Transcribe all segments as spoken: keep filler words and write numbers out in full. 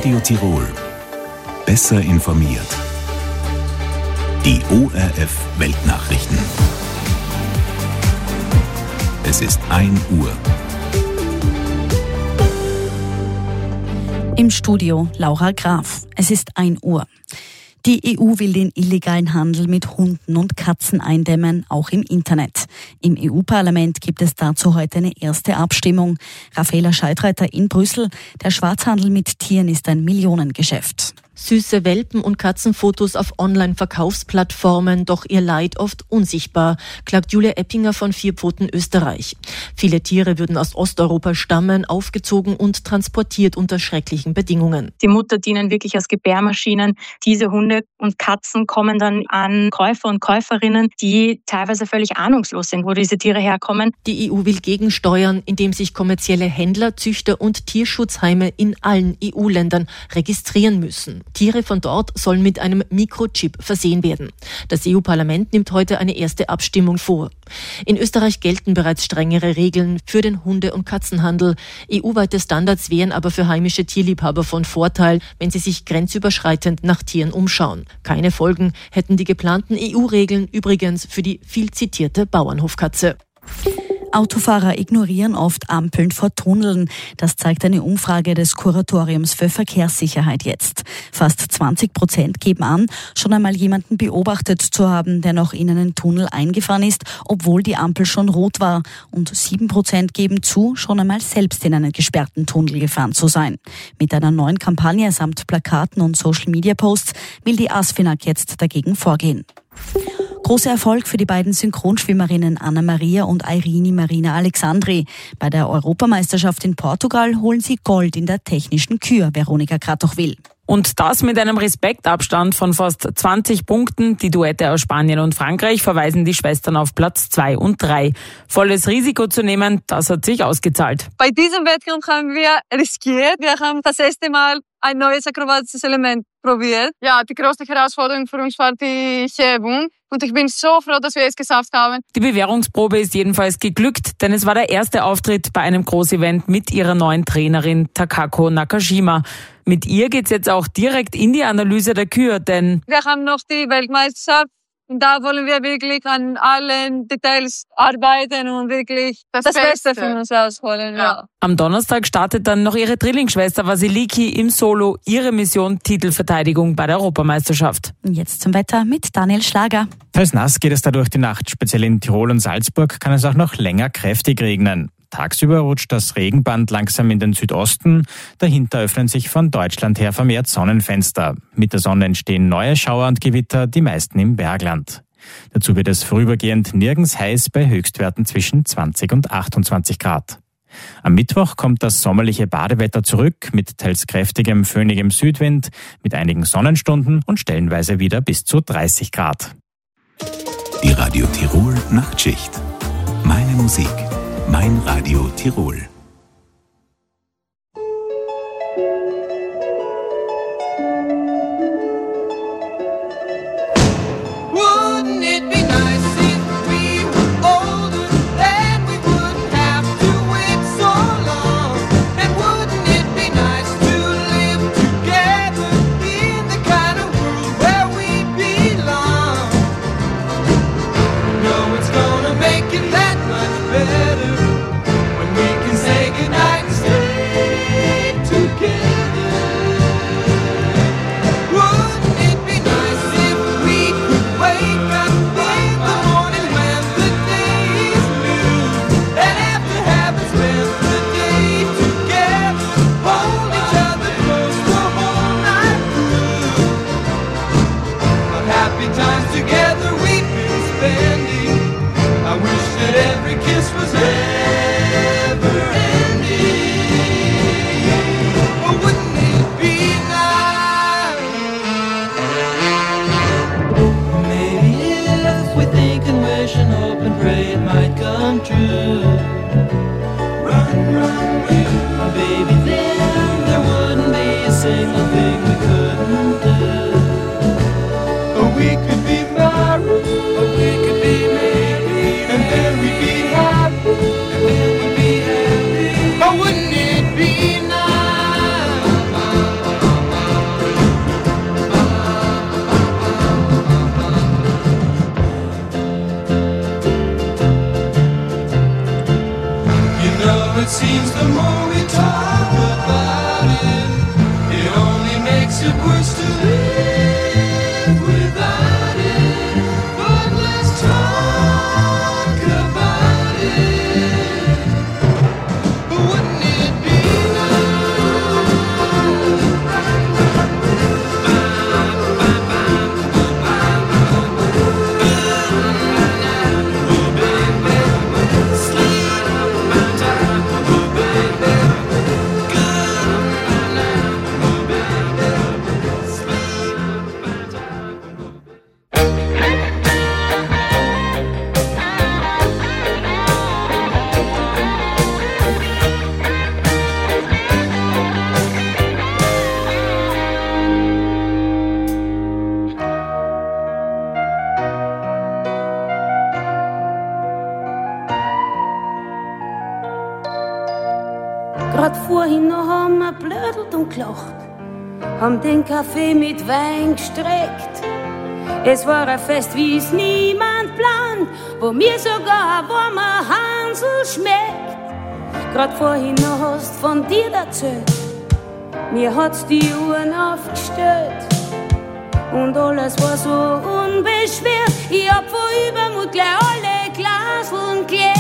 Radio Tirol. Besser informiert. Die O R F Weltnachrichten. Es ist ein Uhr. Im Studio Laura Graf. Es ist ein Uhr. Die E U will den illegalen Handel mit Hunden und Katzen eindämmen, auch im Internet. Im E U-Parlament gibt es dazu heute eine erste Abstimmung. Raffaela Scheidreiter in Brüssel. Der Schwarzhandel mit Tieren ist ein Millionengeschäft. Süße Welpen- und Katzenfotos auf Online-Verkaufsplattformen, doch ihr Leid oft unsichtbar, klagt Julia Eppinger von Vierpfoten Österreich. Viele Tiere würden aus Osteuropa stammen, aufgezogen und transportiert unter schrecklichen Bedingungen. Die Mutter dienen wirklich als Gebärmaschinen. Diese Hunde und Katzen kommen dann an Käufer und Käuferinnen, die teilweise völlig ahnungslos sind, wo diese Tiere herkommen. Die E U will gegensteuern, indem sich kommerzielle Händler, Züchter und Tierschutzheime in allen E U-Ländern registrieren müssen. Tiere von dort sollen mit einem Mikrochip versehen werden. Das E U-Parlament nimmt heute eine erste Abstimmung vor. In Österreich gelten bereits strengere Regeln für den Hunde- und Katzenhandel. E U-weite Standards wären aber für heimische Tierliebhaber von Vorteil, wenn sie sich grenzüberschreitend nach Tieren umschauen. Keine Folgen hätten die geplanten E U-Regeln übrigens für die viel zitierte Bauernhofkatze. Autofahrer ignorieren oft Ampeln vor Tunneln. Das zeigt eine Umfrage des Kuratoriums für Verkehrssicherheit jetzt. Fast zwanzig Prozent geben an, schon einmal jemanden beobachtet zu haben, der noch in einen Tunnel eingefahren ist, obwohl die Ampel schon rot war. Und sieben Prozent geben zu, schon einmal selbst in einen gesperrten Tunnel gefahren zu sein. Mit einer neuen Kampagne samt Plakaten und Social-Media-Posts will die ASFINAG jetzt dagegen vorgehen. Großer Erfolg für die beiden Synchronschwimmerinnen Anna-Maria und Airini Marina Alexandri. Bei der Europameisterschaft in Portugal holen sie Gold in der technischen Kür, Veronika Kratochwil. Und das mit einem Respektabstand von fast zwanzig Punkten. Die Duette aus Spanien und Frankreich verweisen die Schwestern auf Platz zwei und drei. Volles Risiko zu nehmen, das hat sich ausgezahlt. Bei diesem Wettkampf haben wir riskiert. Wir haben das erste Mal ein neues akrobatisches Element probiert. Ja, die größte Herausforderung für uns war die Hebung. Und ich bin so froh, dass wir es geschafft haben. Die Bewährungsprobe ist jedenfalls geglückt, denn es war der erste Auftritt bei einem Großevent mit ihrer neuen Trainerin Takako Nakashima. Mit ihr geht's jetzt auch direkt in die Analyse der Kür, denn wir haben noch die Weltmeisterschaft und da wollen wir wirklich an allen Details arbeiten und wirklich das, das Beste. Beste von uns rausholen. Ja. Ja. Am Donnerstag startet dann noch ihre Drillingsschwester Vasiliki im Solo, ihre Mission Titelverteidigung bei der Europameisterschaft. Jetzt zum Wetter mit Daniel Schlager. Teils nass geht es da durch die Nacht. Speziell in Tirol und Salzburg kann es auch noch länger kräftig regnen. Tagsüber rutscht das Regenband langsam in den Südosten. Dahinter öffnen sich von Deutschland her vermehrt Sonnenfenster. Mit der Sonne entstehen neue Schauer und Gewitter, die meisten im Bergland. Dazu wird es vorübergehend nirgends heiß bei Höchstwerten zwischen zwanzig und achtundzwanzig Grad. Am Mittwoch kommt das sommerliche Badewetter zurück mit teils kräftigem, föhnigem Südwind, mit einigen Sonnenstunden und stellenweise wieder bis zu dreißig Grad. Die Radio Tirol Nachtschicht. Meine Musik. Mein Radio Tirol. It's gonna make it that much better when we can say it seems the more we talk about it, it only makes it worse to live without it. But let's talk about it. Wouldn't it be Grad vorhin noch haben wir blödelt und gelacht, haben den Kaffee mit Wein gestreckt. Es war ein Fest, wie es niemand plant, wo mir sogar ein warmer Hansel schmeckt. Grad vorhin noch hast von dir erzählt, mir hat's die Uhren aufgestellt und alles war so unbeschwert. Ich hab vor Übermut gleich alle Glaseln geleert.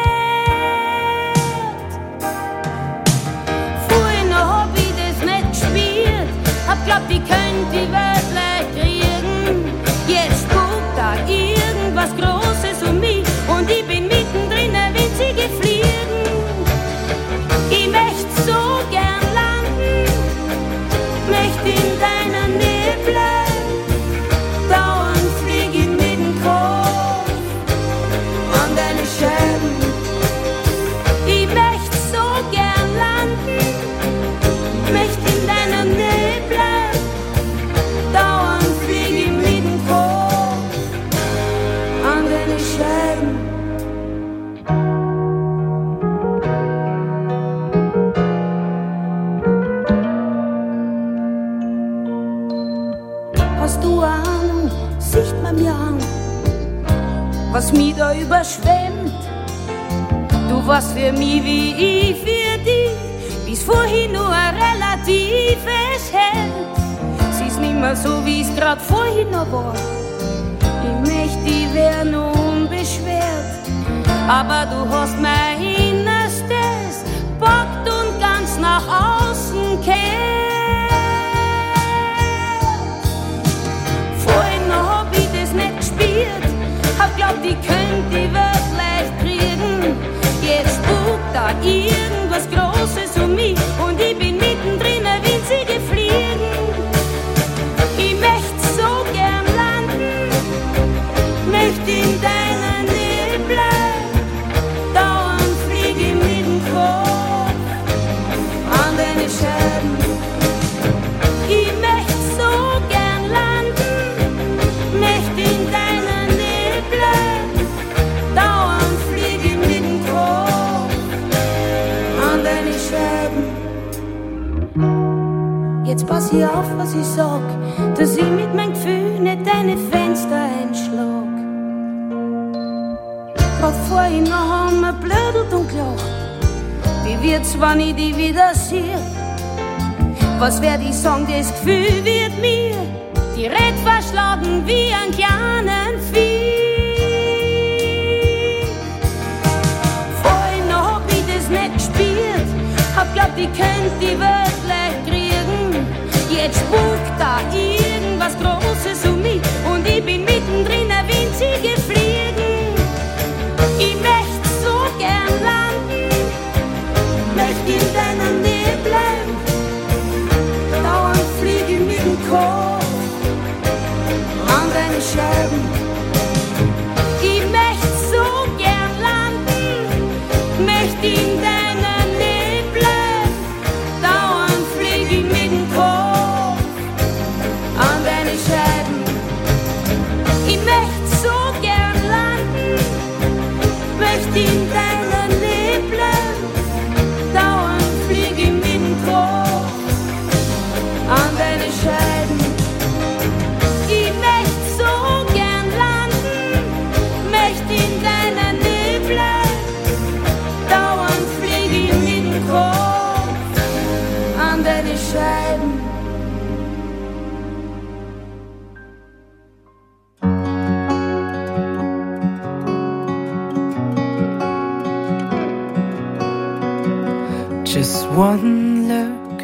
Hab glaubt, ich könnt die Welt leicht kriegen. Jetzt guckt da irgendwas Großes um mich und ich bin mittendrin, winzige Fliegen. Ich möcht so gern landen, möcht in deiner Nähe bleiben. Dauernd flieg ich mit dem Kopf an deine Scheiben. Ich möcht so gern landen, möcht in deiner Nähe bleiben. Dauernd flieg ich mit dem Kopf an deine Scheiben. Hast du eine Ahnung, sicht man mir an, was mich da überschwemmt? Du warst für mich wie ich für dich, bis vorhin nur ein relatives Hemd. Sie ist nimmer so, wie es grad vorhin noch war. Ich möcht, die wär nur unbeschwert, aber du hast mein Innerstes packt und ganz nach außen kehrt. Vorhin noch hab ich das nicht gespürt, hab glaubt, ich könnt die Welt leicht kriegen. Jetzt spukt da irgendwas Großes um mich und ich bin mittendrin, ein winzige Fliegen. Ich möcht so gern landen, möcht in deiner Nähe bleiben. Dauernd flieg ich mit dem Kopf an deine Scheiben. Ich möcht so gern landen, möcht in deiner Nähe bleiben. Dauernd flieg ich mit dem Kopf an deine Scheiben. Jetzt pass ich auf, was ich sag, dass ich mit meinem Gefühl nicht deine Fenster einschlag. Grad vorhin noch haben wir blödelt und gelacht. Wie wird's, wenn ich dich wieder sehe? Was werd ich sagen, das Gefühl wird mir die Red verschlagen wie ein kleinen Vieh. Vorhin noch hab ich das nicht gespürt, hab glaubt, ich könnt die Welt leicht kriegen. Jetzt spukt da irgendwas Großes um mich und ich bin mittendrin, ein winzige Fliegen. Ich möcht so gern landen, möcht in deiner Nähe bleiben. Dauernd flieg ich mit dem Kopf an deine Scheiben. Ich möcht so gern landen, möcht in deiner Nähe bleiben. Dauernd flieg ich mit dem Kopf an deine Scheiben. Ich möcht so gern Just one look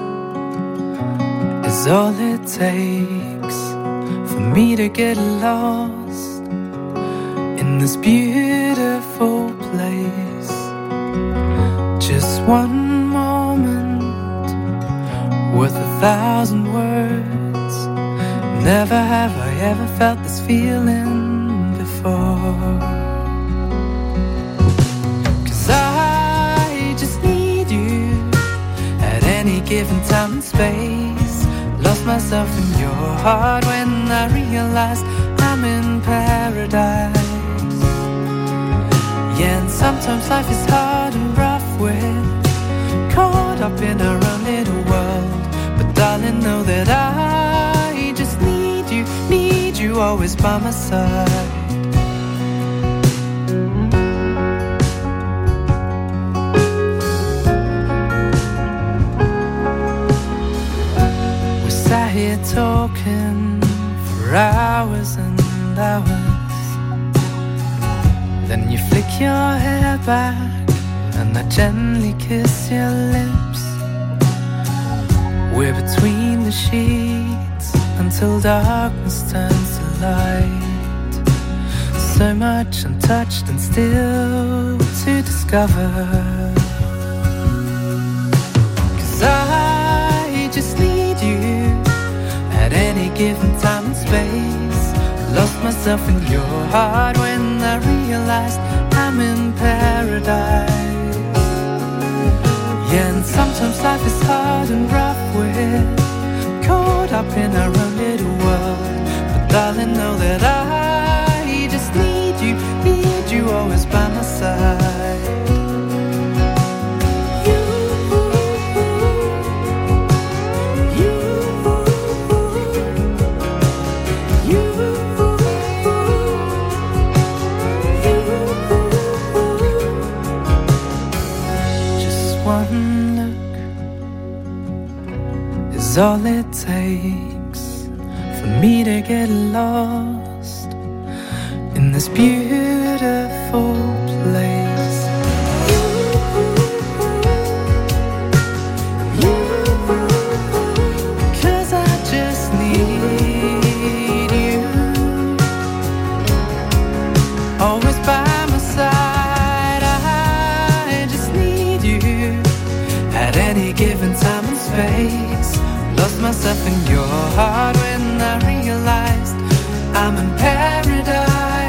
is all it takes for me to get lost in this beautiful place. Just one moment worth a thousand words. Never have I ever felt this feeling before. 'Cause I just need you at any given time and space. Lost myself in your heart when I realized I'm in paradise. Yeah, and sometimes life is hard and rough. We're caught up in our own little world. But darling, know that I just need you, need you always by my side. We sat here talking for hours and hours. Then you flick your hair back and I gently kiss your lips. We're between the sheets until darkness turns to light. So much untouched and still to discover. 'Cause I just need you at any given time and space. Lost myself in your heart when I realized I'm in paradise. Yeah, and sometimes life is hard and rough. We're caught up in our own little world. But darling, know that I just need you, need you always by my side. You, you, you, you. Just one is all it takes for me to get lost in this beautiful place. You, you, 'cause I just need you always by my side. I just need you at any given time and space. Lost myself in your heart when I realized I'm in paradise.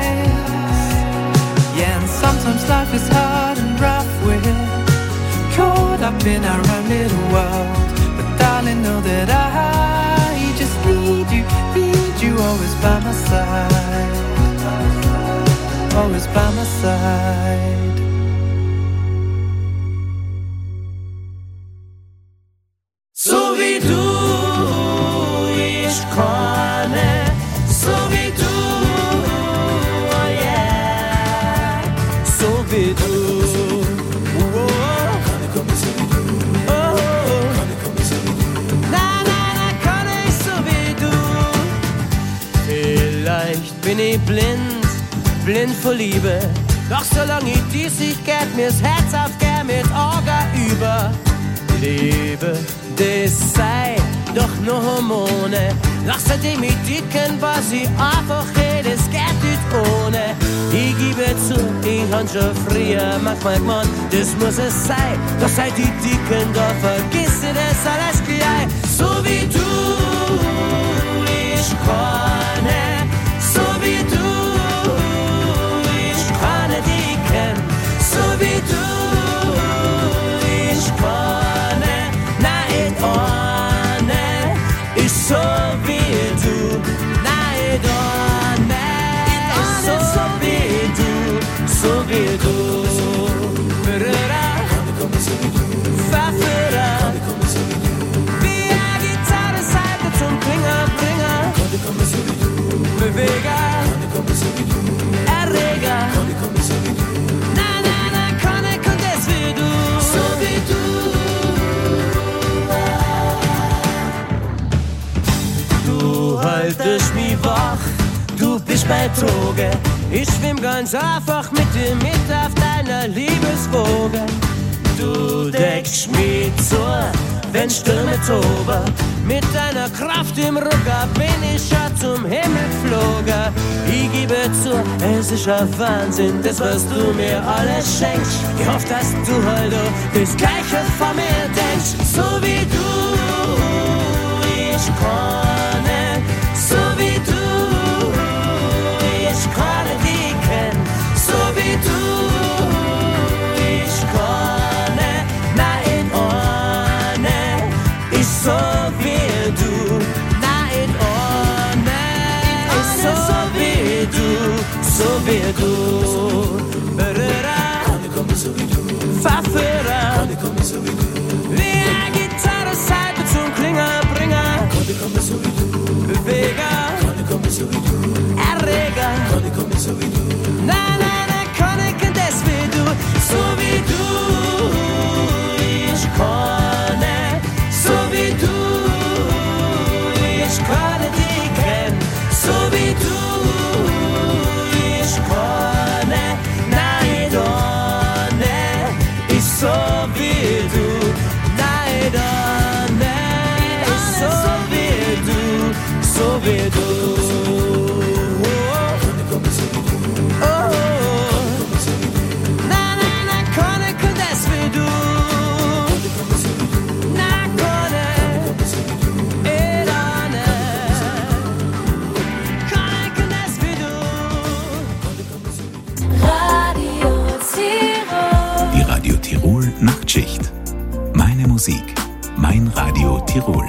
Yeah, and sometimes life is hard and rough. We're caught up in our own little world. But darling, know that I just need you, need you always by my side. Always by my side. So wie du, ich kann, so wie du, oh yeah, so wie du, oh, oh, oh, na, na, na, kann ich so wie du. Vielleicht bin ich blind, blind vor Liebe, doch solange ich dies ich geht mir's Herz auf, gern mit Augen über. Liebe, das sei doch nur Hormone. Nach seitdem ich dicken war sie einfach jedes geht nicht ohne. Ich gebe zu, ich hab schon früher manchmal gemeint, das muss es sein. Doch seit die dicken, da vergisst ich das alles gleich. So wie du, ich kann, so wie du, ich kann dicken, so wie du, ich kann. So wie du, nein, doch nicht, so wie du, so wie du, Verführer, wie eine Gitarre, Seite zum Klinger, Klinger, Beweger, Erreger, nein, nein, nein, kann ich und das wie du, so wie du. Du haltest mich wach, du bist bei Droge. Ich schwimm ganz einfach mit dir mit auf deiner Liebeswoge. du deckst mich zu, wenn Stürme toben. Mit deiner Kraft im Rucker bin ich schon zum Himmel geflogen. Ich gebe zu, es ist ein Wahnsinn, das was du mir alles schenkst. Ich hoffe, dass du halt auch das Gleiche von mir denkst. So wie du, ich kann, so wie du, ich kann dich kennen. So wie du, ich kann, nein, ohne, ich so wie du, nein, ohne, ich so wie du, so wie du. Verführer, wie eine Gitarre, Seite zum Klingerbringer, Beweger, Erreger, nein, nein, nein, kann ich das wie du, so wie du, ich kann, so wie du, ich kann dich kennen, so wie du, ich kann, nein, doch nicht, ich so wie du, nein, doch nicht, ich so wie du, so wie du. Nachtschicht. Meine Musik. Mein Radio Tirol.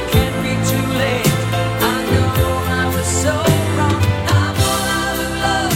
Too late. I know I was so wrong. I'm all out of love.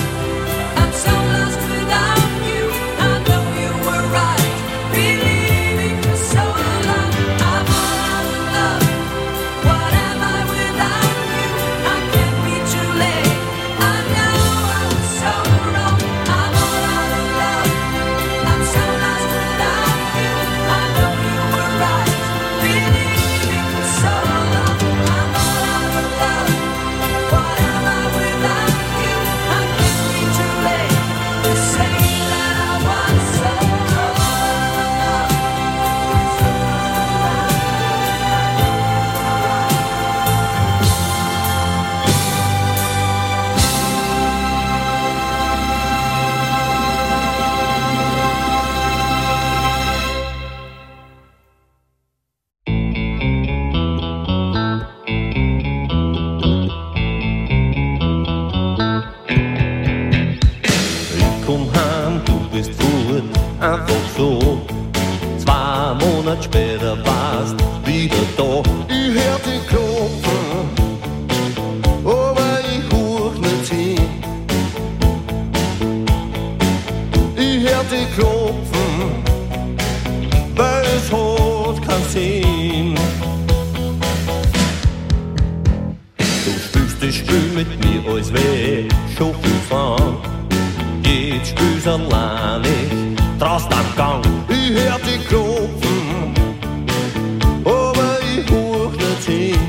das Spiel mit mir alles weh, schon viel fahren. Jetzt spiel's allein nicht, draußen am Gang. Ich hör die klopfen, aber ich hoch nicht hin.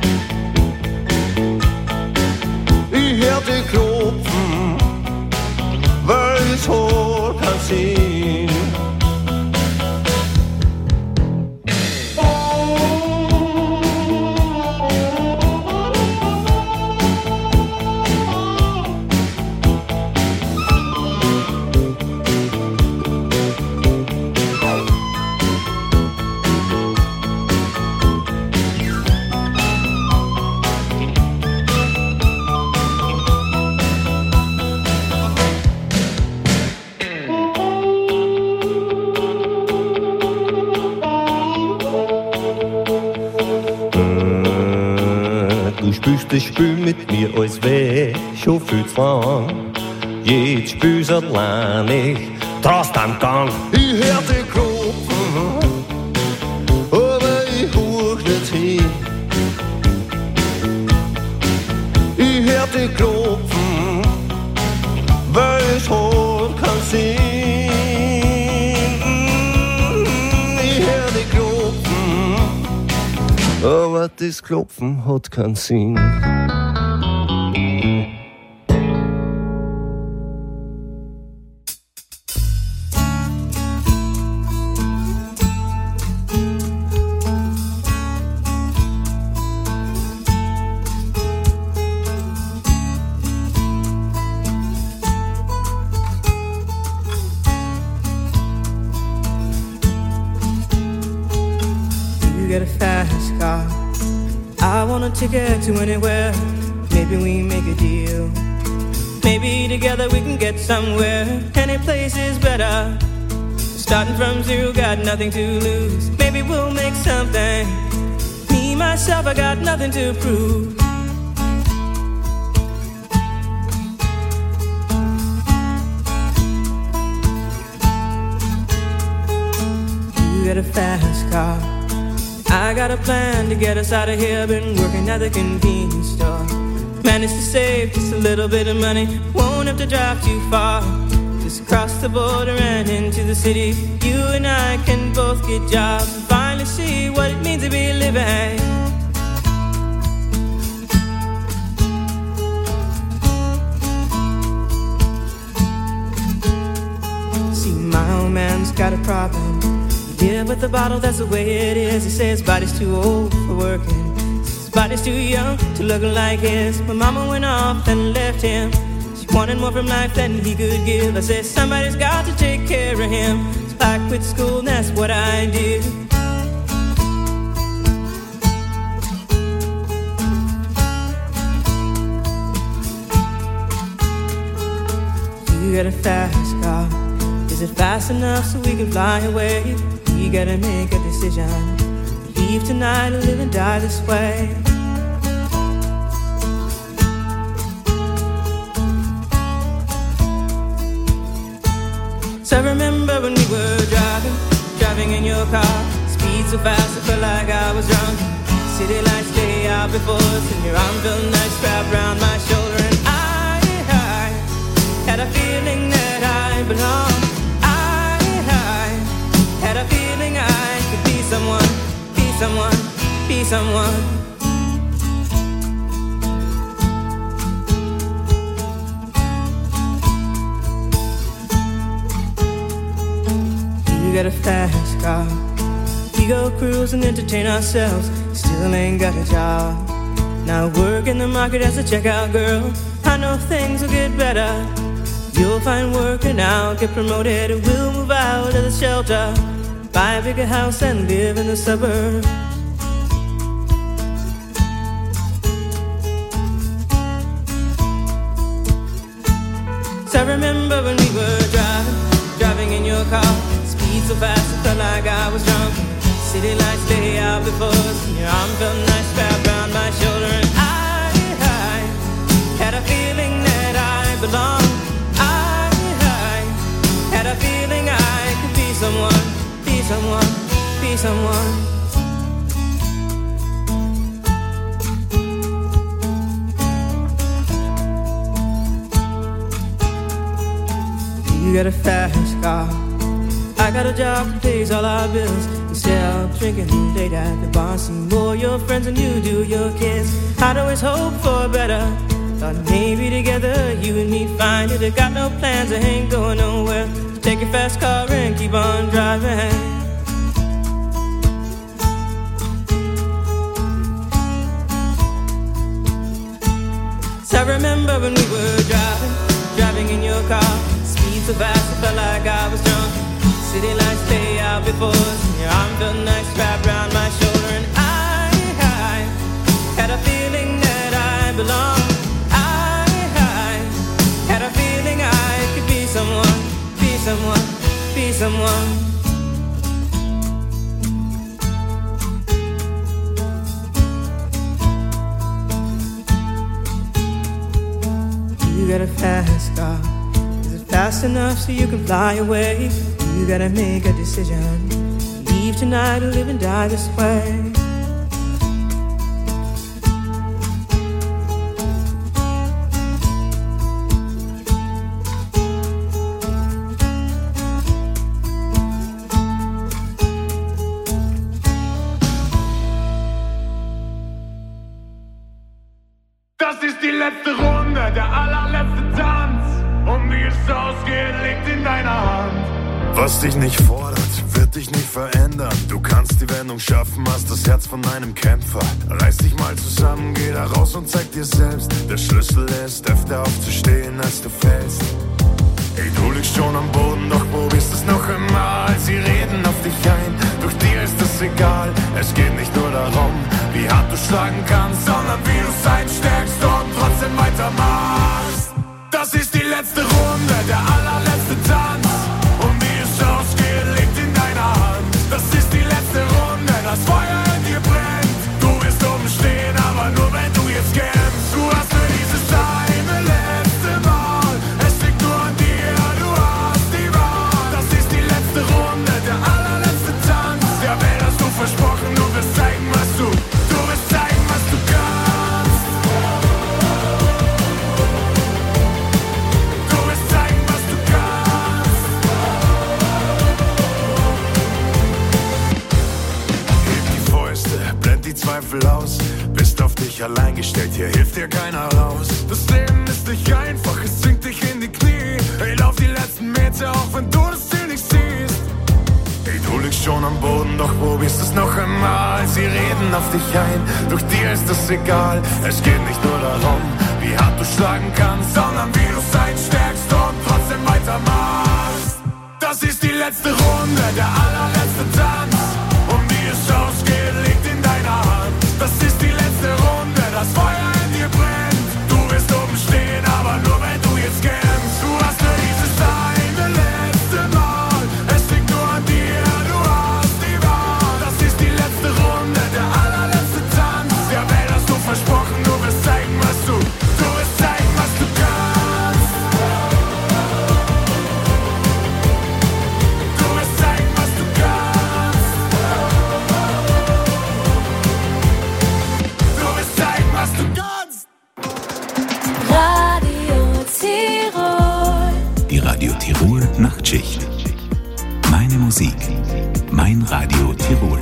Ich hör die klopfen, weil es hoch kann sehen. Das Spiel mit mir alles weh, schon viel zu lang. Jetzt spiel's allein nicht, draußen am Gang. Ich hör die klopfen, aber ich hoch nicht hin. Ich hör die klopfen, weil es hoch kann sehen. Ich hör die klopfen, aber das Klopfen hat keinen Sinn. You get a fast car, I want a ticket to anywhere. Maybe we make a deal. Maybe together we can get somewhere. Any place is better. Starting from zero, got nothing to lose. Maybe we'll make something. Me, myself, I got nothing to prove. You get a fast car, I got a plan to get us out of here. Been working at the convenience store. Managed to save just a little bit of money. Won't have to drive too far. Just cross the border and into the city. You and I can both get jobs and finally see what it means to be living. See, my old man's got a problem. Yeah, but the bottle, that's the way it is. He says his body's too old for working. His body's too young to look like his. My mama went off and left him. She wanted more from life than he could give. I said, somebody's got to take care of him. So I quit school and that's what I did. You got a fast car. Is it fast enough so we can fly away? We gotta make a decision. Leave tonight or live and die this way. So I remember when we were driving, driving in your car. Speed so fast I felt like I was drunk. City lights lay out before us, and your arm felt nice wrapped around my shoulder. And I, I had a feeling that I belonged. Had a feeling I could be someone, be someone, be someone. You got a fast car. We go cruise and entertain ourselves. Still ain't got a job. Now work in the market as a checkout girl. I know things will get better. You'll find work and I'll get promoted. We'll move out of the shelter, buy a bigger house and live in the suburbs. So I remember when we were driving, driving in your car. Speed so fast it felt like I was drunk. City lights lay out before us, and your arm felt nice wrapped around my shoulder. And I, I had a feeling that I belonged. I, I had a feeling I could be someone, be someone, be someone. got a fast car. I got a job that pays all our bills. Instead of drinking late at the bar, see more your friends than you do your kids. I'd always hope for better. Thought maybe together you and me find it. I got no plans, I ain't going nowhere. So take your fast car and keep on driving. So I remember when we were driving, driving in your car. Speed so fast, I felt like I was drunk. City lights stay out before us, and your arm felt nice wrapped around my shoulder. And I, I had a feeling that I belonged. I, I had a feeling I could be someone, be someone, be someone. You got a fast car. Is it fast enough so you can fly away? You gotta make a decision. Leave tonight or live and die this way. Das ist die letzte Runde, der allerletzte Tanz. Und wie es ausgeht, liegt in deiner Hand. Was dich nicht fordert, wird dich nicht verändern. Du kannst die Wendung schaffen, hast das Herz von einem Kämpfer. Reiß dich mal zusammen, geh da raus und zeig dir selbst. Der Schlüssel ist, öfter aufzustehen, als du fällst. Ey, du liegst schon am Boden, doch probierst es noch einmal. Sie reden auf dich ein, doch dir ist es egal. Es geht nicht nur darum, wie hart du schlagen kannst, sondern wie du's einsteckst und trotzdem weitermachst. Das ist die letzte Runde, der allerletzte Tanz. Und wie es ausgeht, liegt in deiner Hand. Das ist die letzte Runde, das Feuer in dir brennt. Du wirst oben stehen, aber nur wenn du jetzt kämpfst. Du hast für dieses eine letzte Mal. Es liegt nur an dir, du hast die Wahl. Das ist die letzte Runde, der allerletzte Tanz. Der Welt hast du versprochen, du wirst zeigen, was du, du wirst zeigen, was du kannst. Du wirst zeigen, was du kannst. Heb die Fäuste, blend die Zweifel aus. Bist auf dich allein gestellt, hier hilft dir keiner raus. Das Leben ist nicht einfach, es zwingt dich in die Knie. Ey, lauf die letzten Meter, auch wenn du das Ziel nicht siehst. Ey, du liegst schon am Boden, doch probierst es noch einmal. Sie reden auf dich ein, doch dir ist es egal. Es geht nicht nur darum, wie hart du schlagen kannst, sondern wie du's einsteckst und trotzdem weitermachst. Das ist die letzte Runde, der allerletzte Tanz. Und wie es ausgeht, liegt in deiner Hand. Das ist die letzte Runde, das Feuer in dir brennt. Du wirst oben stehen, aber nur wenn du jetzt kämpfst. Du hast nur dieses eine letzte Mal. Es liegt nur an dir, du hast die Wahl. Das ist die letzte Runde, der allerletzte Tanz. Der Welt hast du versprochen, du wirst zeigen, was du, du wirst zeigen, was du kannst. Du wirst zeigen, was du kannst. Du wirst zeigen, was du kannst. Radio Tirol. Die Radio Tirol Nachtschicht. Meine Musik, mein Radio Tirol.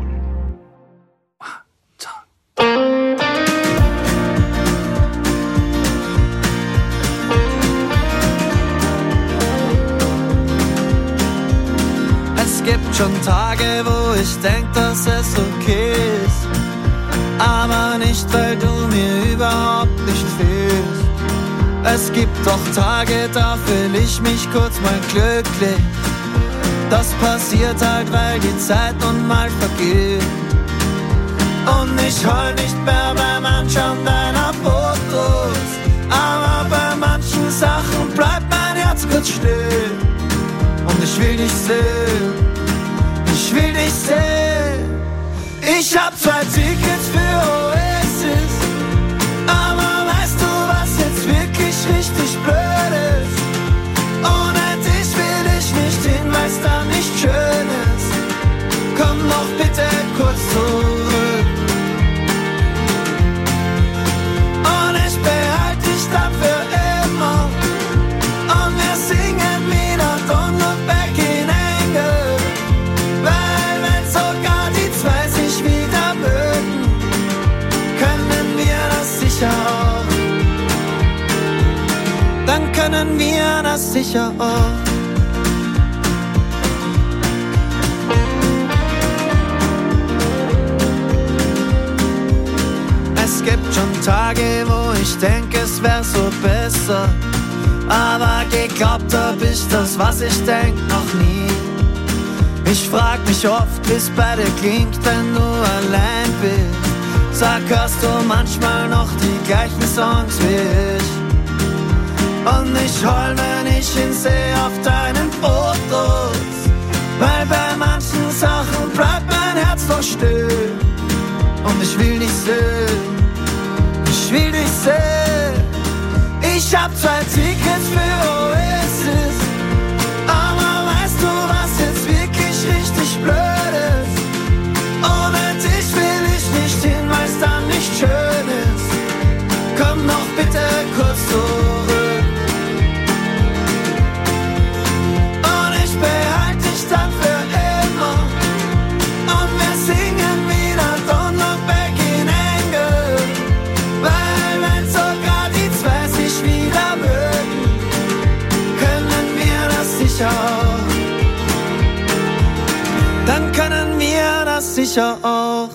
Es gibt schon Tage, wo ich denk, dass es okay ist. Aber nicht, weil du mir überhaupt nicht fehlst. Es gibt doch Tage, da fühl ich mich kurz mal glücklich. Das passiert halt, weil die Zeit nun mal vergeht. Und ich heul nicht mehr beim Anschauen deiner Fotos. Aber bei manchen Sachen bleibt mein Herz kurz still. Und ich will dich sehen, ich will dich sehen. Ich hab zwei Tickets für Oasis. Aber weißt du, was jetzt wirklich richtig blöd ist? Ohne dich will ich nicht hin, weil's da nicht schön ist. Komm doch bitte kurz zurück. können wir das sicher auch. Es gibt schon Tage, wo ich denke, es wär so besser. Aber geglaubt hab ich das, was ich denk, noch nie. Ich frag mich oft, wie's bei dir klingt, wenn du allein bist. Sag, hörst du manchmal noch die gleichen Songs wie ich? Und ich heul, wenn ich ihn seh auf deinen Fotos. Weil bei manchen Sachen bleibt mein Herz doch still. Und ich will dich sehen, ich will dich sehen. Ich hab zwei Tickets für Oasis. Aber weißt du, was jetzt wirklich richtig blöd ist? Ohne dich will ich nicht hin, weil's dann nicht schön ist. Komm noch bitte kurz zurück. Und ich behalte dich dann für immer. Und wir singen wieder Don't Look Back in Anger. Weil wenn sogar die zwei sich wieder mögen, können wir das sicher auch. Dann können wir das sicher auch.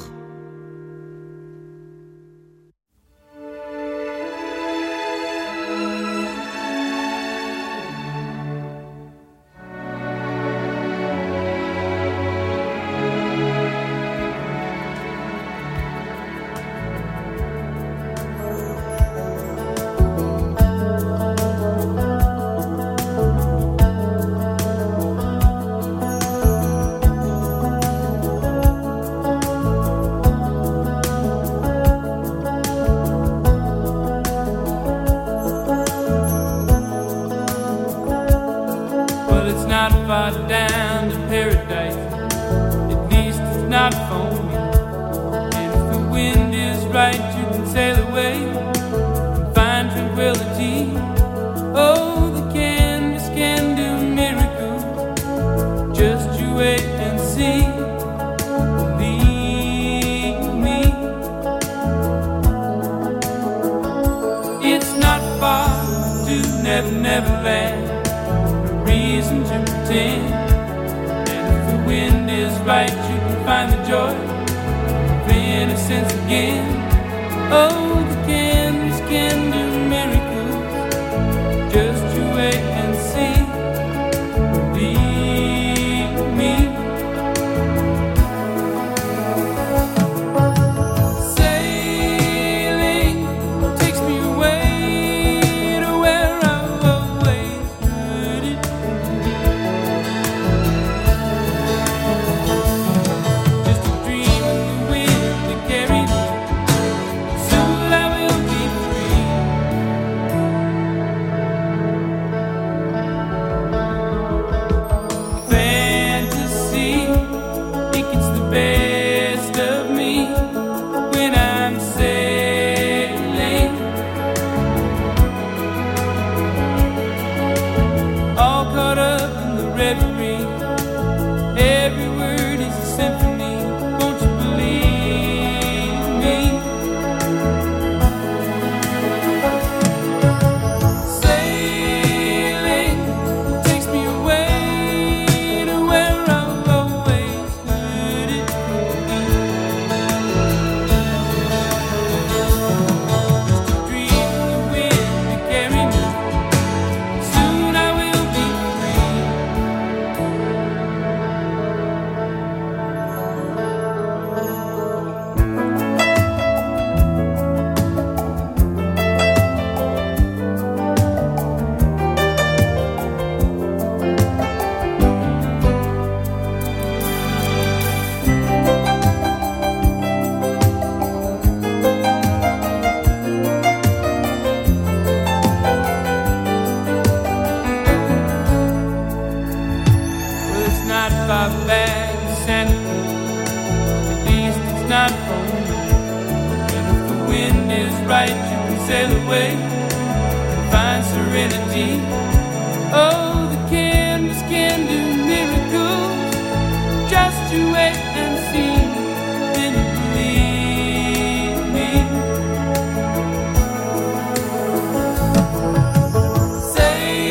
Say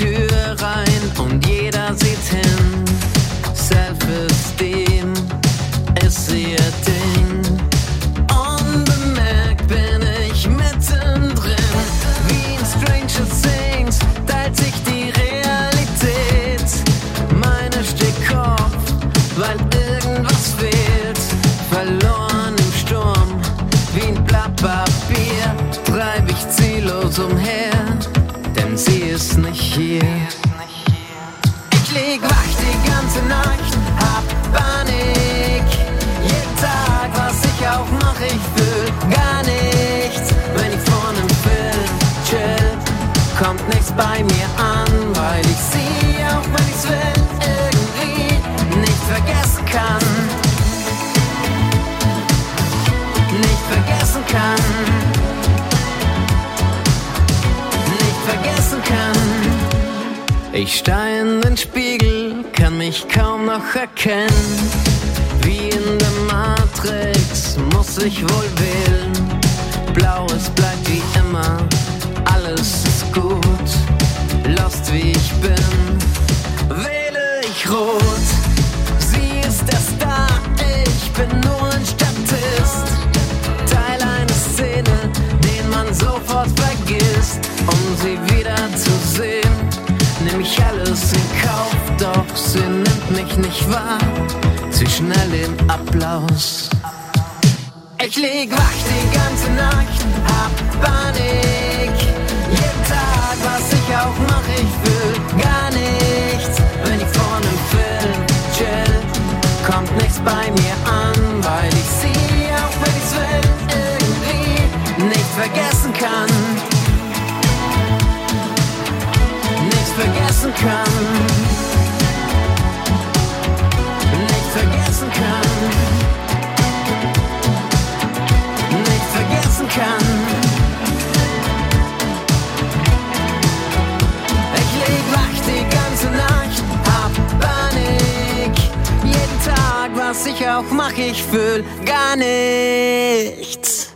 Tür rein und jeder sieht hin. Self-Esteem ist ihr Ding. Unbemerkt bin ich mittendrin. Wie in Stranger Things teilt sich die Realität. Meine steht Kopf, weil irgendwas fehlt. Verloren im Sturm, wie ein Blatt Papier, treib ich ziellos umher, denn sie ist nicht hier. Ich lieg wach die ganze Nacht, hab Panik. Jeden Tag, was ich auch mach, ich fühl gar nichts. Wenn ich vor nem Film chill, kommt nichts bei mir an, weil ich sie, auch wenn ich's will, irgendwie nicht vergessen kann. Nicht vergessen kann. Nicht vergessen kann. Ich starr in den Spiegel, kann mich kaum noch erkennen. Wie in der Matrix muss ich wohl wählen. Blaues bleibt wie immer, alles ist gut. Lost wie ich bin, wähle ich rot. Sie ist der Star, ich bin nur ein Statist. Teil einer Szene, den man sofort vergisst. Um sie wieder zu sehen, nehm ich alles in Kauf, doch sie nimmt mich nicht wahr. Zu schnell im Applaus. Ich lieg wach die ganze Nacht, hab Panik. Jeden Tag, was ich auch mach, ich fühl gar nichts. Wenn ich vor nem Film chill, kommt nichts bei mir an, weil ich sie, auch wenn ich's will, irgendwie nicht vergessen kann. Nicht vergessen kann. Nicht vergessen kann. Nicht vergessen kann. Ich lieg wach die ganze Nacht, hab Panik. Jeden Tag, was ich auch mach, ich fühl gar nichts.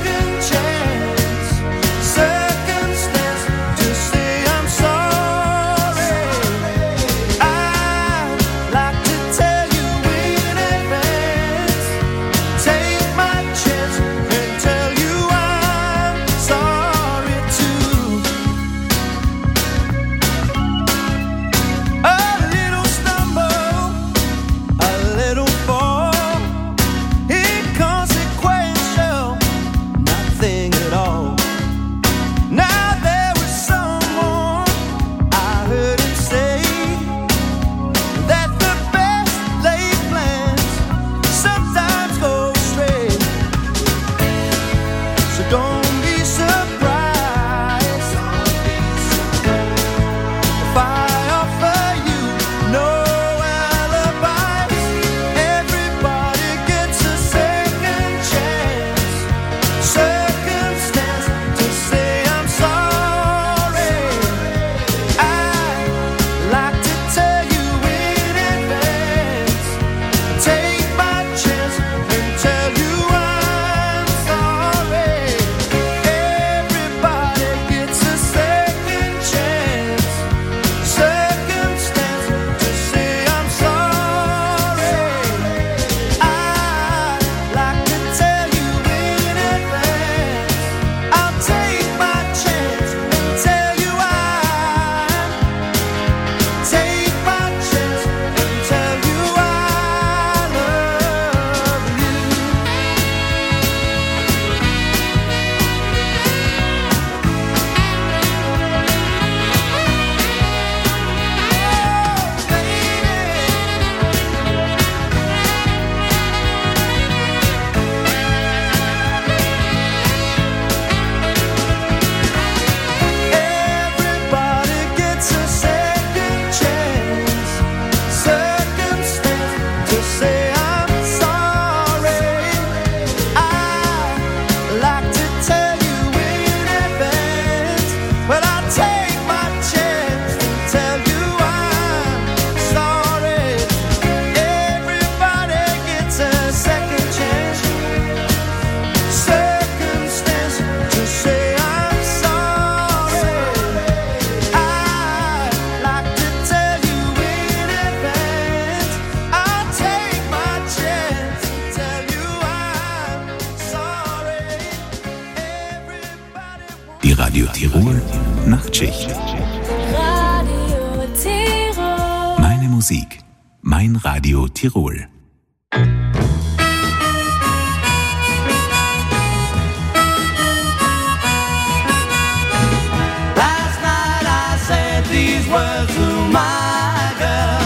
Circumstance to say I'm sorry. Radio Tirol Nachtschicht. Radio Tirol. Meine Musik, mein Radio Tirol. Last night I said these words to my girl.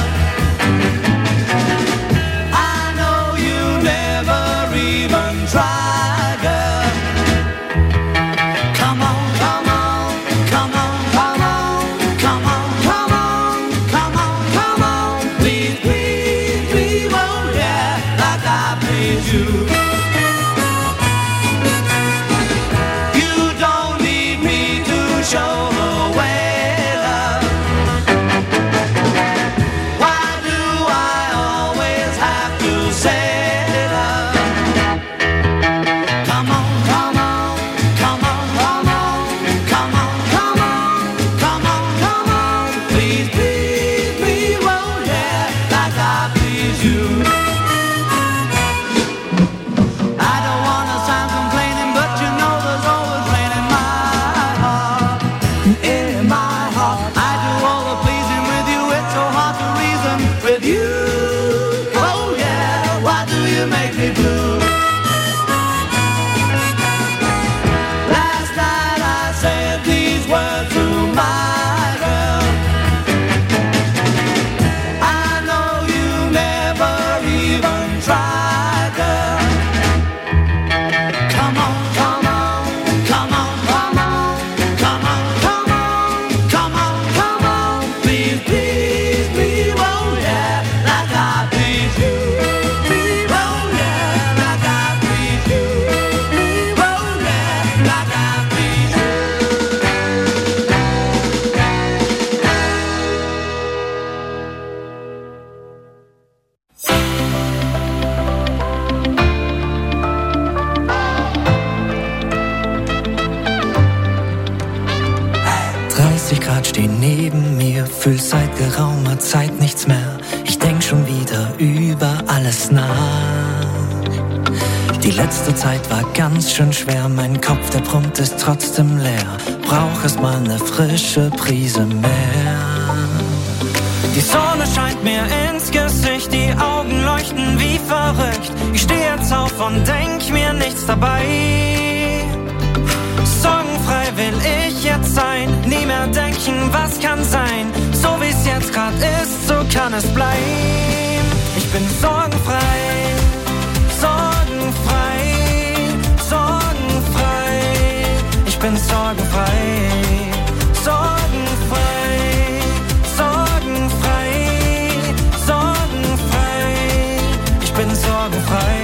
I know you never even tried, girl. Come on, come on, come on, come on, come on, come on, come on, come on. Please, please, please, oh yeah, like I please you. You don't need me to show the way, love. Why do I always have to say love? Come on, come on, come on, come on, come on, come on, come on, come on. Please, please, please, oh yeah, like I please you. I don't wanna sound complaining, but you know there's always rain in my heart, in my heart. I do all the pleasing with you, it's so hard to reason with you. Oh yeah, why do you make me blue? Last night I said these words to my girl. I know you never even tried, girl. Come on, come on, come on, come on, come on, come on, come on, come on. Please, please, please, oh yeah, like I please you. Please, oh yeah, like I please you. Please, oh yeah, like I please you. dreißig Grad stehen neben mir, fühl seit geraumer Zeit nichts mehr. Ich denk schon wieder über alles nach. Die letzte Zeit war ganz schön schwer, mein Kopf, der brummt, ist trotzdem leer. Brauch erst mal ne frische Prise mehr. Die Sonne scheint mir ins Gesicht, die Augen leuchten wie verrückt. Ich steh jetzt auf und denk mir nichts dabei. Sorgenfrei will ich jetzt sein, nie mehr denken, was kann sein. So wie's jetzt grad ist, so kann es bleiben. Ich bin sorgenfrei, sorgenfrei, sorgenfrei. Ich bin sorgenfrei, sorgenfrei, sorgenfrei, sorgenfrei. Ich bin sorgenfrei.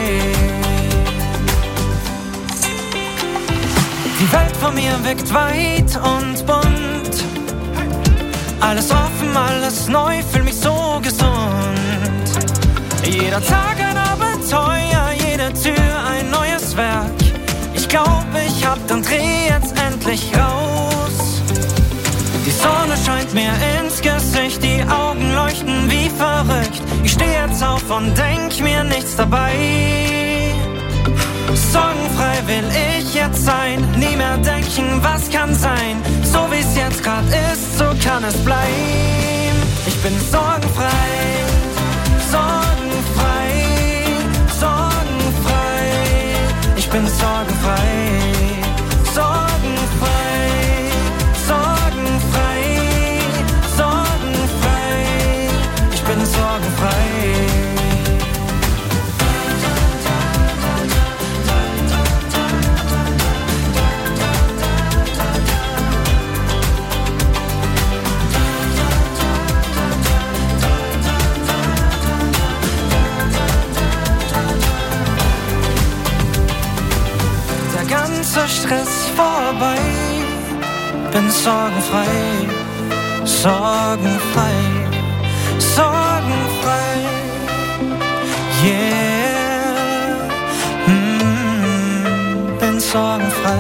Die Welt vor mir wirkt weit und bunt. Alles offen, alles neu, fühl mich so gesund. Jeder Tag ein Abenteuer, jede Tür ein neues Werk. Ich glaub, ich hab den Dreh jetzt endlich raus. Die Sonne scheint mir ins Gesicht, die Augen leuchten wie verrückt. Ich steh jetzt auf und denk mir nichts dabei. Sorgenfrei will ich jetzt sein, nie mehr denken, was kann sein. So wie's jetzt grad ist, so kann es bleiben. Ich bin sorgenfrei, sorgenfrei, sorgenfrei. Ich bin sorgenfrei, sorgenfrei, sorgenfrei, sorgenfrei. Ich bin sorgenfrei. Ganzer Stress vorbei, bin sorgenfrei, sorgenfrei, sorgenfrei, yeah, mm, bin sorgenfrei.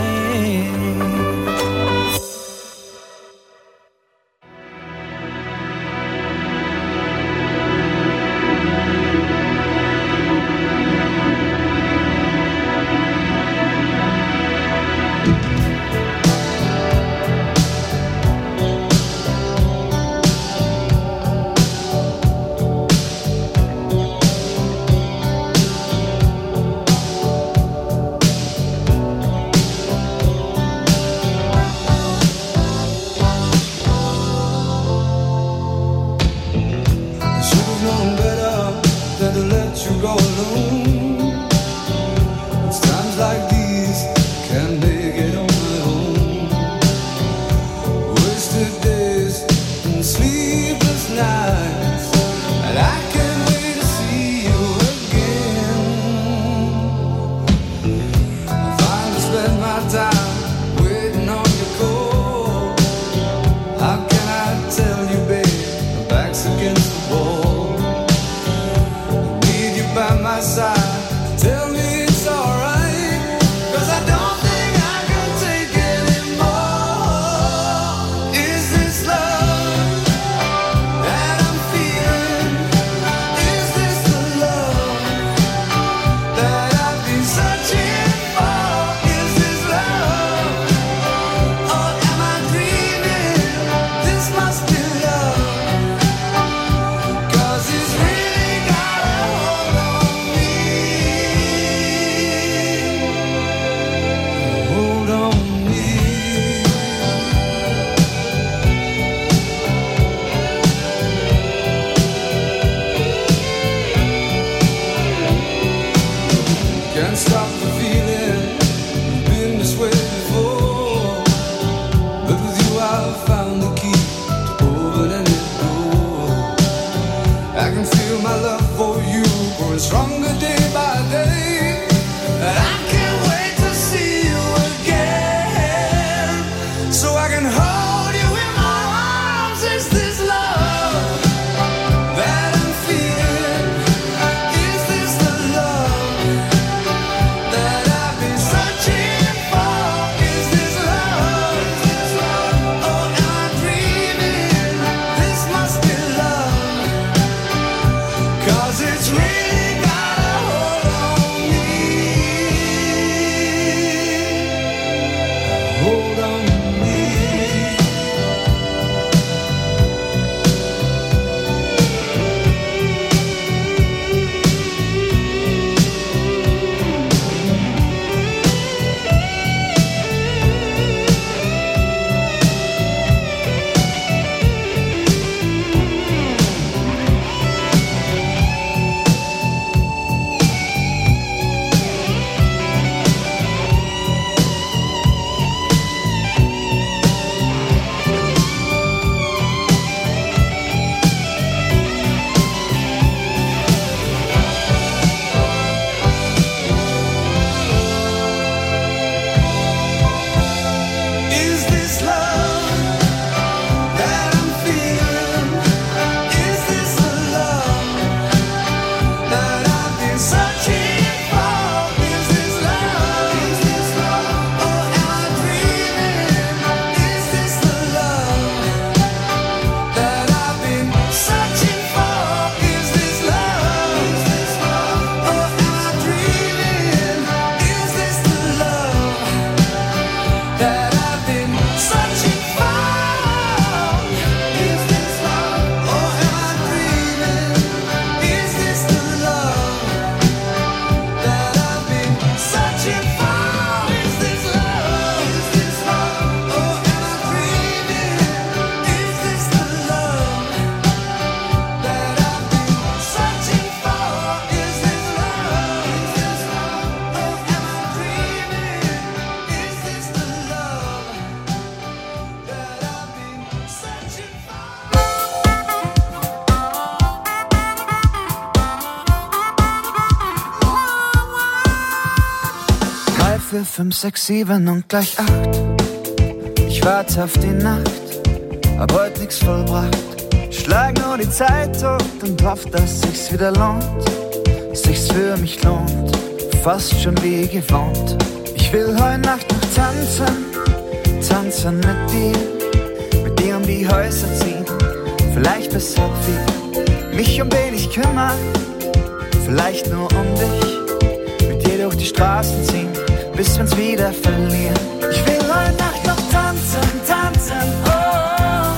sleepless nights, and I can't wait to see you again. If I just spend my time waiting on your call, how can I tell you, babe, my back's against the wall? I need you by my side, tell me it's alright, 'cause I don't think I can take anymore. Is this love that I'm feeling? Is this the love that I've been searching for? Is this love, or am I dreaming? This must be love, 'cause it's really got a hold on me. Hold on me. Can't stop the feeling, been this way before, but with you I've found the key to open any door. I can feel my love for you growing stronger day by day, and I can't wait to see you again, so I can hold you in my arms. Is this love that I'm feeling? Is this the love that I've been searching for? Is this love, or am I dreaming? This must be love, 'cause it's really got a hold on me. Hold on me. Is this love that I'm feeling? Is this the love that I've been searching for? Is this love? Is this love? Or am I dreaming? Is this the love that I've been searching for? Is this love? Is this love? Or am I dreaming? Is this the love that I've been searching for? Is this love, or am I dreaming? Is this the love that I've been searching for? Is this love? Is this love, or am I dreaming? Is this the love that I've been searching for? Is this love? Is this love, or am I dreaming? Is this the love that I've been searching for? Drei, vier, fünf, sechs, sieben und gleich acht. Ich warte auf die Nacht, hab heut nix vollbracht. Schlag nur die Zeit tot und hoff, dass sich's wieder lohnt, sich's für mich lohnt, fast schon wie gewohnt. Ich will heut Nacht noch tanzen, tanzen mit dir, mit dir um die Häuser ziehen, vielleicht bis halb vier. Mich um wen ich kümmern, vielleicht nur um dich, mit dir durch die Straßen ziehen, bis wir uns wieder verlieren. Ich will heute Nacht noch tanzen, tanzen, oh.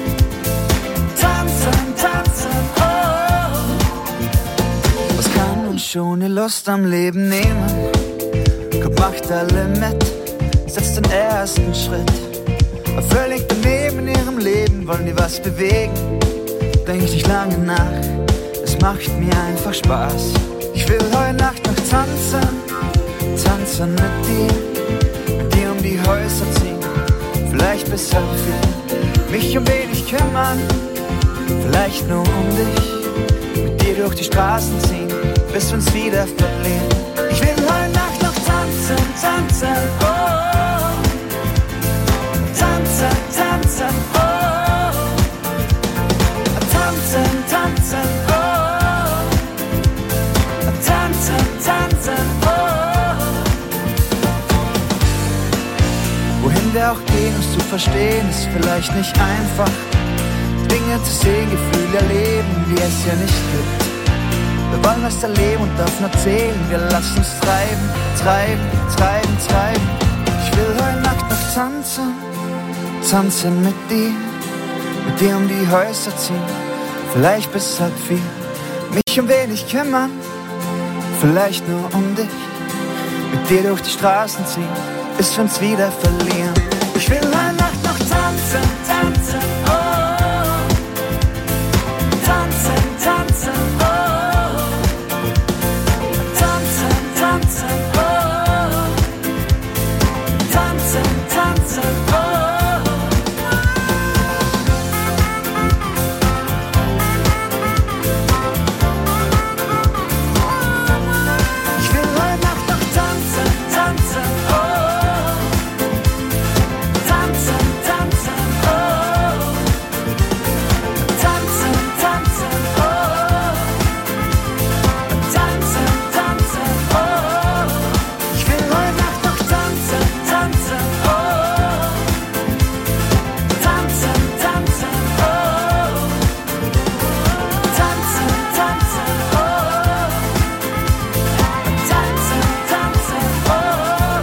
Tanzen, tanzen, oh. Was kann uns schon die Lust am Leben nehmen? Komm, macht alle mit, setzt den ersten Schritt. Aber völlig daneben in ihrem Leben wollen die was bewegen. Denk ich nicht lange nach, es macht mir einfach Spaß. Ich will heute Nacht noch tanzen, tanzen mit dir, mit dir um die Häuser ziehen, vielleicht bis halb vier. Mich um wenig kümmern, vielleicht nur um dich, mit dir durch die Straßen ziehen, bis wir uns wieder verlieren. Ich will heute Nacht noch tanzen, tanzen, oh, oh. Tanzen, tanzen, oh, oh. Tanzen, tanzen, oh, oh. Tanzen, tanzen, oh, oh. Wohin wir auch gehen, uns zu verstehen, ist vielleicht nicht einfach. Dinge zu sehen, Gefühle erleben, die es ja nicht gibt. Wir wollen was erleben und davon erzählen. Wir lassen uns treiben, treiben, treiben, treiben. Ich will heute Nacht noch tanzen, tanzen mit dir, mit dir um die Häuser ziehen, vielleicht bis halb vier. Mich um wenig kümmern, vielleicht nur um dich, mit dir durch die Straßen ziehen, bis wir uns wieder verlieren. Ich will heute Nacht noch tanzen, tanzen, oh. Tanzen, tanzen, oh. Tanzen, tanzen, oh. Tanzen, tanzen, oh. Ich will heute Nacht noch tanzen, tanzen, oh. Tanzen, tanzen, oh. Tanzen, tanzen, oh. Tanzen, tanzen, oh. Ich will heute Nacht noch tanzen, tanzen, oh. Tanzen, tanzen, oh. Tanzen, tanzen, oh. Tanzen, tanzen, oh.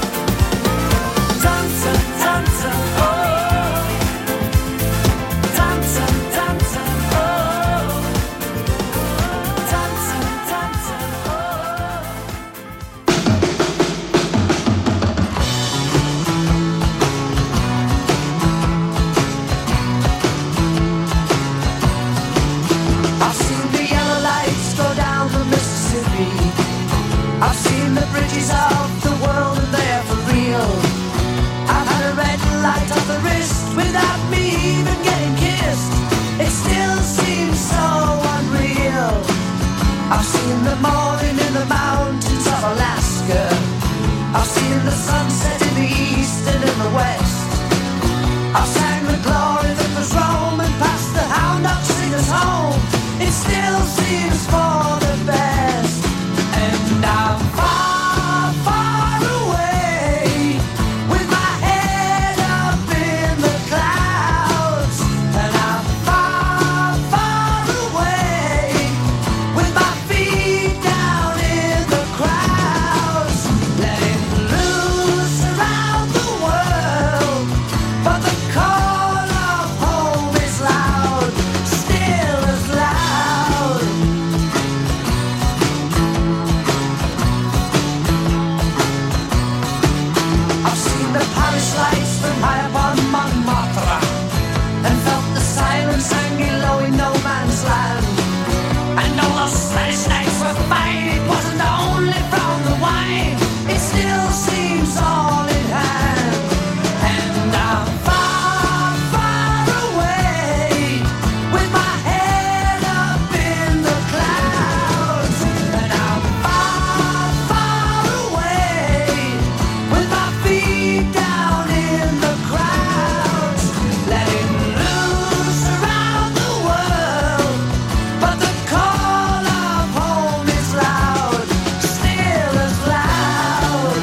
Tanzen, tanzen, oh. Tanzen, tanzen, oh. Tanzen, tanzen, I've seen the yellow lights go down the Mississippi. I've seen the bridges of the world and they're for real. I've had a red light on the wrist without me even getting kissed. It still seems so unreal. I've seen the morning in the mountains of Alaska. I've seen the sunset in the east and in the west. I've sang the glory that was roaming past the hound dog singers home. It still seems for the best. And I'm far, far away, with my head up in the clouds. And I'm far, far away, with my feet down in the crowds. Letting loose around the world, but the call of home is loud, still as loud. I've seen the Paris lights from high upon Montmartre, and felt the silence hanging low in no man's land. And all those Spanish nights were fine, it wasn't only from the wine, it still seems all in hand. And I'm far, far away, with my head up in the clouds. And I'm far, far away, with my feet down in the crowds. Letting loose around the world, but the call of home is loud, still as loud.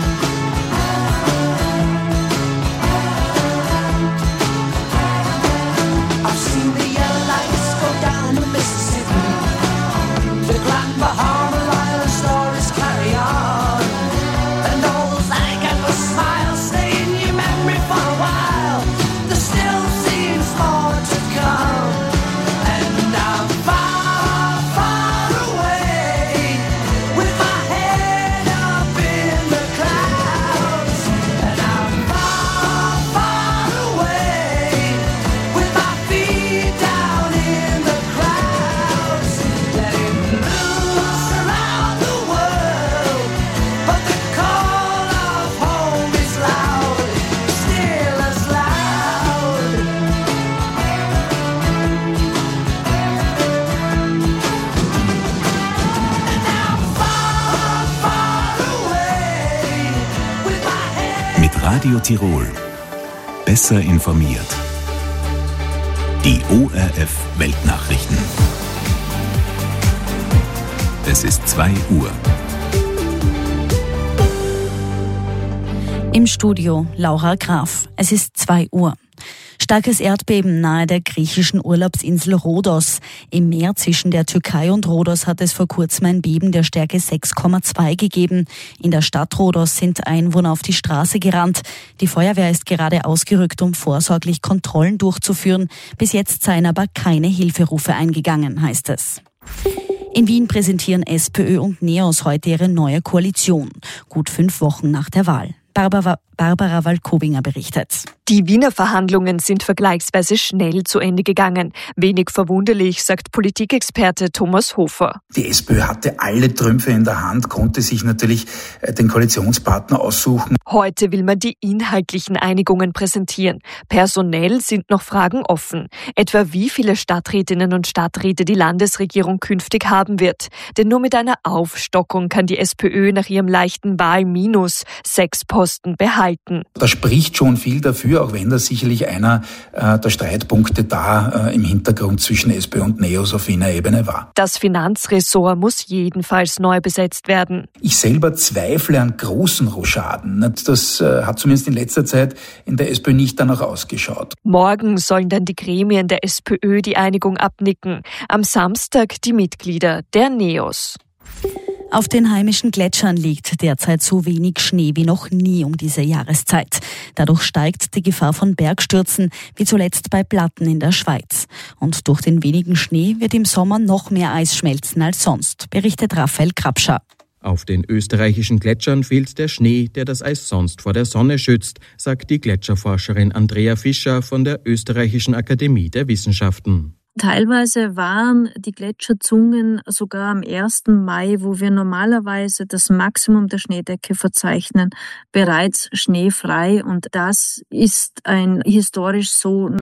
I've seen the yellow lights go down the Mississippi. The Grand Bahama Island stories carry on, and all those alligator smiles stay in your memory for a while. There still seems more to come. And I'm far, far away, with my head up in the clouds. And I'm far, far away, with my feet down Radio Tirol. Besser informiert. Die O R F Weltnachrichten. Es ist zwei Uhr. Im Studio Laura Graf. Es ist zwei Uhr. Starkes Erdbeben nahe der griechischen Urlaubsinsel Rhodos. Im Meer zwischen der Türkei und Rhodos hat es vor kurzem ein Beben der Stärke sechs Komma zwei gegeben. In der Stadt Rhodos sind Einwohner auf die Straße gerannt. Die Feuerwehr ist gerade ausgerückt, um vorsorglich Kontrollen durchzuführen. Bis jetzt seien aber keine Hilferufe eingegangen, heißt es. In Wien präsentieren SPÖ und NEOS heute ihre neue Koalition. Gut fünf Wochen nach der Wahl. Barbara, Barbara Walkowinger berichtet. Die Wiener Verhandlungen sind vergleichsweise schnell zu Ende gegangen. Wenig verwunderlich, sagt Politikexperte Thomas Hofer. Die SPÖ hatte alle Trümpfe in der Hand, konnte sich natürlich den Koalitionspartner aussuchen. Heute will man die inhaltlichen Einigungen präsentieren. Personell sind noch Fragen offen. Etwa wie viele Stadträtinnen und Stadträte die Landesregierung künftig haben wird. Denn nur mit einer Aufstockung kann die SPÖ nach ihrem leichten Wahlminus sechs Posten behalten. Da spricht schon viel dafür, auch wenn das sicherlich einer äh, der Streitpunkte da äh, im Hintergrund zwischen SPÖ und NEOS auf Wiener Ebene war. Das Finanzressort muss jedenfalls neu besetzt werden. Ich selber zweifle an großen Rochaden. Das äh, hat zumindest in letzter Zeit in der SPÖ nicht danach ausgeschaut. Morgen sollen dann die Gremien der SPÖ die Einigung abnicken. Am Samstag die Mitglieder der NEOS. Auf den heimischen Gletschern liegt derzeit so wenig Schnee wie noch nie um diese Jahreszeit. Dadurch steigt die Gefahr von Bergstürzen, wie zuletzt bei Platten in der Schweiz. Und durch den wenigen Schnee wird im Sommer noch mehr Eis schmelzen als sonst, berichtet Raphael Krapscher. Auf den österreichischen Gletschern fehlt der Schnee, der das Eis sonst vor der Sonne schützt, sagt die Gletscherforscherin Andrea Fischer von der Österreichischen Akademie der Wissenschaften. Teilweise waren die Gletscherzungen sogar am ersten Mai, wo wir normalerweise das Maximum der Schneedecke verzeichnen, bereits schneefrei. Und das ist ein historisch so